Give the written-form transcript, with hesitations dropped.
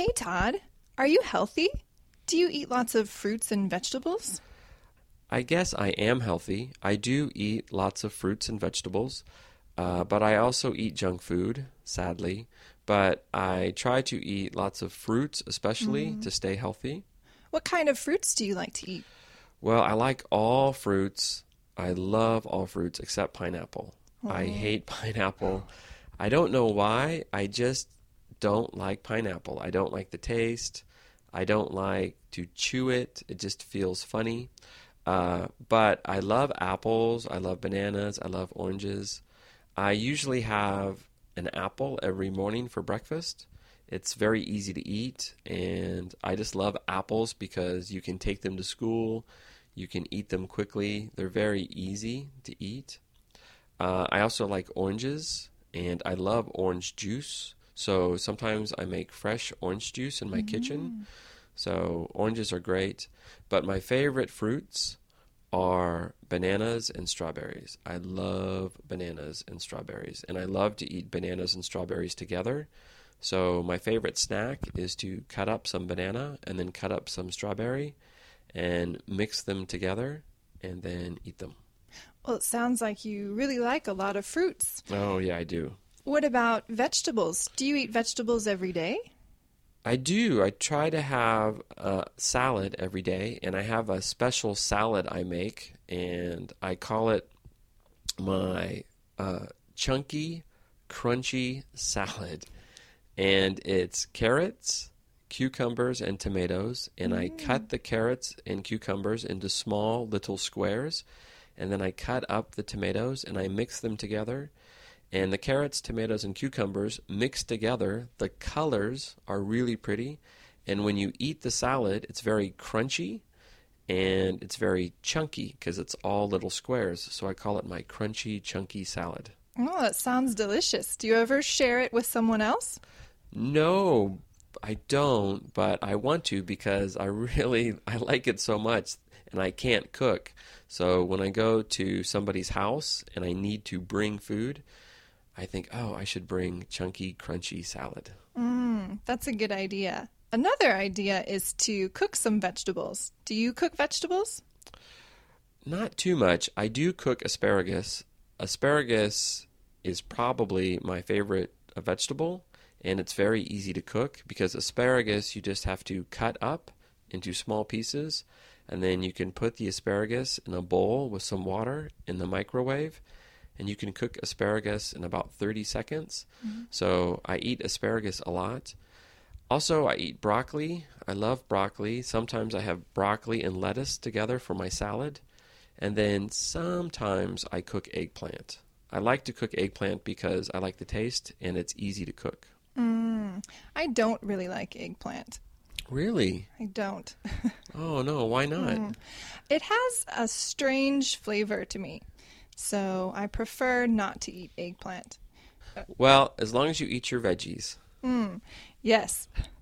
Hey Todd, are you healthy? Do you eat lots of fruits and vegetables? I guess I am healthy. I do eat lots of fruits and vegetables, but I also eat junk food, sadly. But I try to eat lots of fruits, especially Mm. to stay healthy. What kind of fruits do you like to eat? Well, I like all fruits. I love all fruits except pineapple. I Oh. hate pineapple. I don't know why. I just don't like pineapple. I don't like the taste. I don't like to chew it. It just feels funny. But I love apples. I love bananas. I love oranges. I usually have an apple every morning for breakfast. It's very easy to eat, and I just love apples because you can take them to school. You can eat them quickly. They're very easy to eat. I also like oranges, and I love orange juice. So sometimes I make fresh orange juice in my kitchen. Mm. So oranges are great. But my favorite fruits are bananas and strawberries. I love bananas and strawberries, and I love to eat bananas and strawberries together. So my favorite snack is to cut up some banana and then cut up some strawberry and mix them together and then eat them. Well, it sounds like you really like a lot of fruits. Oh, yeah, I do. What about vegetables? Do you eat vegetables every day? I do. I try to have a salad every day, and I have a special salad I make, and I call it my chunky, crunchy salad. And it's carrots, cucumbers, and tomatoes. And I Mm. cut the carrots and cucumbers into small little squares. And then I cut up the tomatoes and I mix them together. And the carrots, tomatoes, and cucumbers mixed together, the colors are really pretty. And when you eat the salad, it's very crunchy and it's very chunky because it's all little squares. So I call it my crunchy, chunky salad. Oh, that sounds delicious. Do you ever share it with someone else? No, I don't, but I want to because I like it so much and I can't cook. So when I go to somebody's house and I need to bring food, I think, oh, I should bring chunky, crunchy salad. That's a good idea. Another idea is to cook some vegetables. Do you cook vegetables? Not too much. I do cook asparagus. Asparagus is probably my favorite vegetable, and it's very easy to cook because asparagus you just have to cut up into small pieces, and then you can put the asparagus in a bowl with some water in the microwave, and you can cook asparagus in about 30 seconds. Mm-hmm. So I eat asparagus a lot. Also, I eat broccoli. I love broccoli. Sometimes I have broccoli and lettuce together for my salad. And then sometimes I cook eggplant. I like to cook eggplant because I like the taste and it's easy to cook. I don't really like eggplant. Really? I don't. Oh no, why not? It has a strange flavor to me, so I prefer not to eat eggplant. Well, as long as you eat your veggies. Yes.